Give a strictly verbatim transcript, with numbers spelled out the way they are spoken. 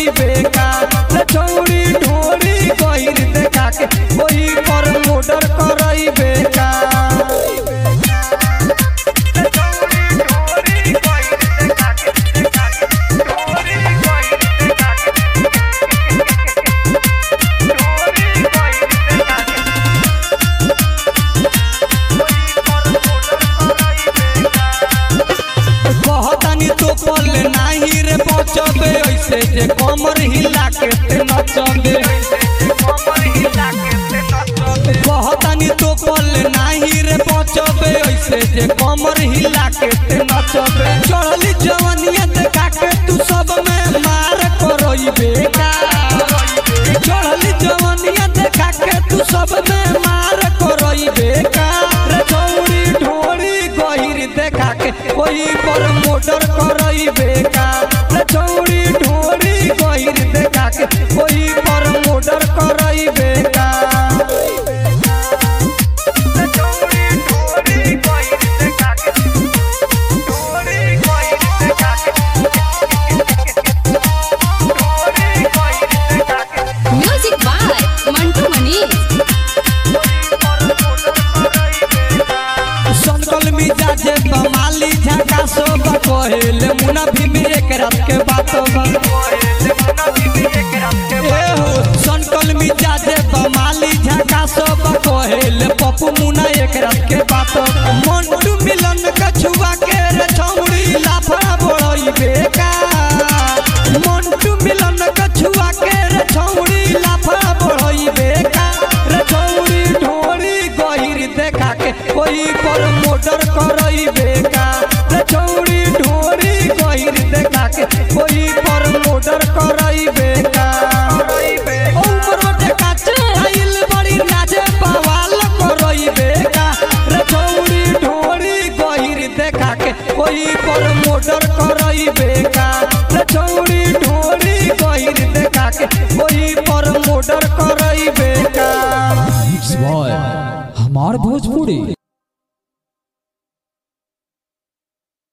करई बेका छौड़ी ढोरी गहिर देखा के वही पर मोटर करई बेका तो पल नाही रे बचबे ऐसे जे कमर हिला के ते नचबे कहतानी तो पल नाही रे बचबे ऐसे जे कमर हिला के ते नचबे चढ़ली जवानिया देखा के तू सब में मार करई बेका चढ़ली जवानिया देखा के तू सब में मार करई बेका रे छौड़ी ढोरी गहिर देखा के कोई पर मोटर करई बेका छौड़ी ढोरी गहिर देखा के कोई पर मोटर करई बेका म्यूजिक बाय मंटू मनीष संकल मिजाजे बमाली झका सब कहेल मुना भी में एक रात के बात ए हो संकल मिजाजे बमाली झका सब कहेल पप्पू मुना एक रात के बात मंटू मिलन कछुआ के रे छौड़ी लाफा बड़ई बेका मंटू मिलन कछुआ के रे छौड़ी लाफा बड़ई बेका रे छौड़ी ढोरी गहिर देखा के कोई पर मोटर करई बेका छौड़ी ढोरी गहिर देखा के कोई पर मोटर करई बेका उमर देखा आइल बड़ी नाचे बवाल करई बेका छौड़ी ढोरी गहिर देखा के कोई पर मोटर करई बेका छौड़ी ढोरी गहिर देखा के कोई पर मोटर करई बेका हमार भोजपुरी।